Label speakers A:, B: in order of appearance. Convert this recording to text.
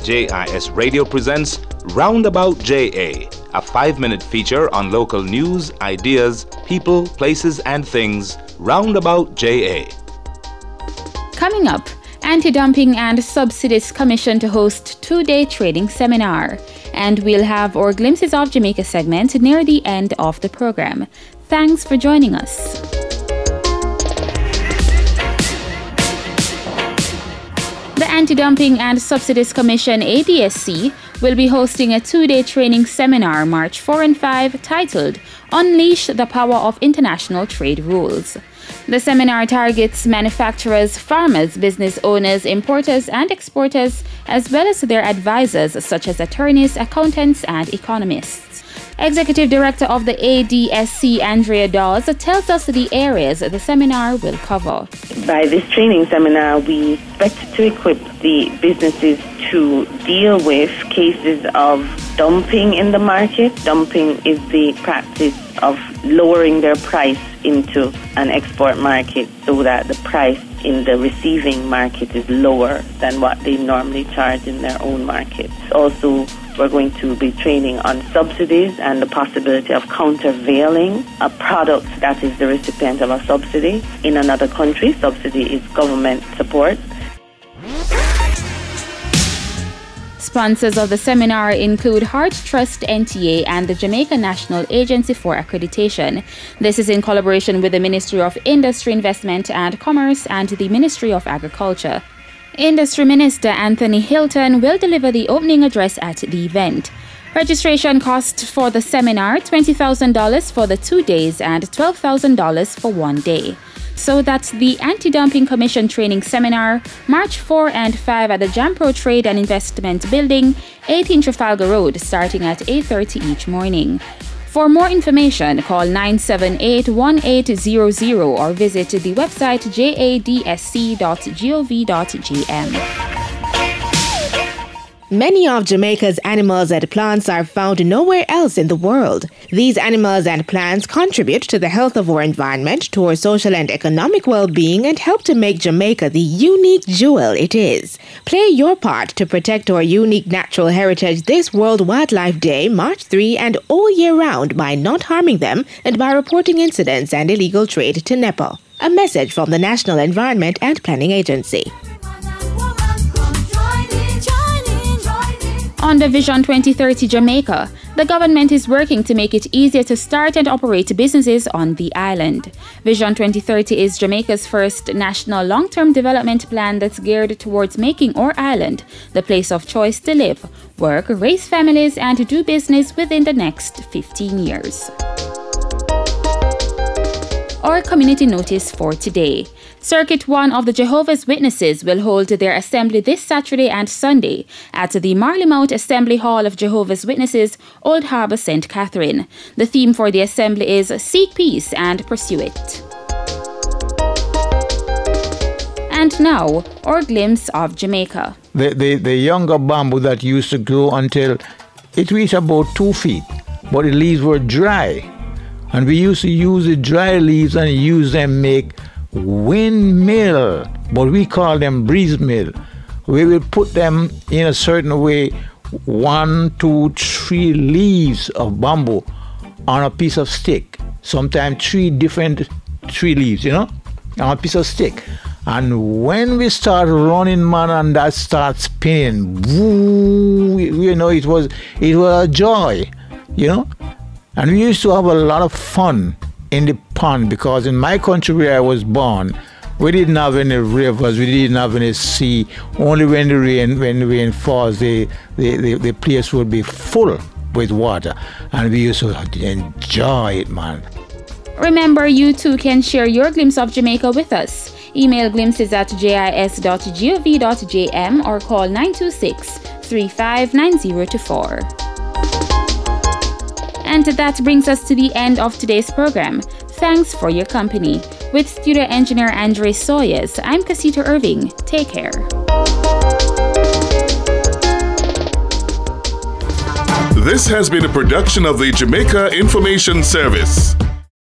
A: JIS Radio presents Roundabout JA, a 5-minute feature on local news, ideas, people, places, and things. Roundabout JA.
B: Coming up, Anti-Dumping and Subsidies Commission to host 2-day training seminar. And we'll have our Glimpses of Jamaica segment near the end of the program. Thanks for joining us. The Anti-Dumping and Subsidies Commission, ADSC, will be hosting a 2-day training seminar March 4 and 5 titled Unleash the Power of International Trade Rules. The seminar targets manufacturers, farmers, business owners, importers and exporters, as well as their advisors such as attorneys, accountants and economists. Executive Director of the ADSC, Andrea Dawes, tells us the areas the seminar will cover.
C: By this training seminar, we expect to equip the businesses to deal with cases of dumping in the market. Dumping is the practice of lowering their price into an export market so that the price in the receiving market is lower than what they normally charge in their own market. Also, we're going to be training on subsidies and the possibility of countervailing a product that is the recipient of a subsidy in another country. Subsidy is government support.
B: Sponsors of the seminar include Heart Trust NTA and the Jamaica National Agency for Accreditation. This is in collaboration with the Ministry of Industry, Investment and Commerce and the Ministry of Agriculture. Industry Minister Anthony Hilton will deliver the opening address at the event. Registration cost for the seminar $20,000 for the 2 days and $12,000 for 1 day. So that's the Anti-Dumping Commission Training Seminar, March 4 and 5 at the Jampro Trade and Investment Building, 18 Trafalgar Road, starting at 8:30 each morning. For more information, call 978-1800 or visit the website jadsc.gov.gm.
D: Many of Jamaica's animals and plants are found nowhere else in the world. These animals and plants contribute to the health of our environment, to our social and economic well-being, and help to make Jamaica the unique jewel it is. Play your part to protect our unique natural heritage this World Wildlife Day, March 3, and all year round by not harming them and by reporting incidents and illegal trade to NEPA. A message from the National Environment and Planning Agency.
B: Under Vision 2030 Jamaica, the government is working to make it easier to start and operate businesses on the island. Vision 2030 is Jamaica's first national long-term development plan that's geared towards making our island the place of choice to live, work, raise families, and do business within the next 15 years. Our community notice for today. Circuit 1 of the Jehovah's Witnesses will hold their assembly this Saturday and Sunday at the Marley Mount Assembly Hall of Jehovah's Witnesses, Old Harbour, St. Catherine. The theme for the assembly is Seek Peace and Pursue It. And now, our glimpse of Jamaica.
E: The younger bamboo that used to grow until it reached about 2 feet, but the leaves were dry. And we used to use the dry leaves and use them make windmill, but we call them breeze mill. We will put them in a certain way, 1, 2, 3 leaves of bamboo on a piece of stick. Sometimes 3 different 3 leaves, on a piece of stick. And when we start running, man, and that starts spinning, woo, it was a joy, And we used to have a lot of fun in the pond, because in my country where I was born, we didn't have any rivers, we didn't have any sea. Only when the rain falls, the place would be full with water, and we used to enjoy it, man.
B: Remember, you too can share your glimpse of Jamaica with us. Email glimpses@jis.gov.jm or call 926-359024. And that brings us to the end of today's program. Thanks for your company. With studio engineer Andre Sawyers, I'm Casita Irving. Take care.
F: This has been a production of the Jamaica Information Service.